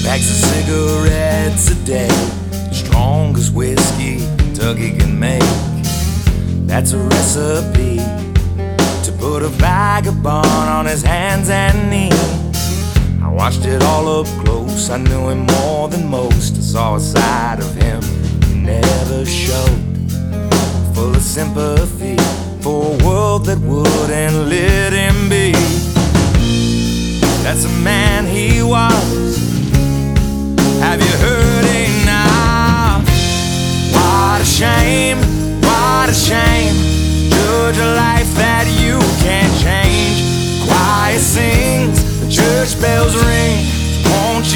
Packs of cigarettes a day, strong as whiskey Kentucky can make. That's a recipe to put a vagabond on his hands and knees. I watched it all up close, I knew him more than most. I saw a side of him he never showed, full of sympathy for a world that wouldn't let him be. That's the man he was. Have you heard enough? What a shame, what a shame. Judge a life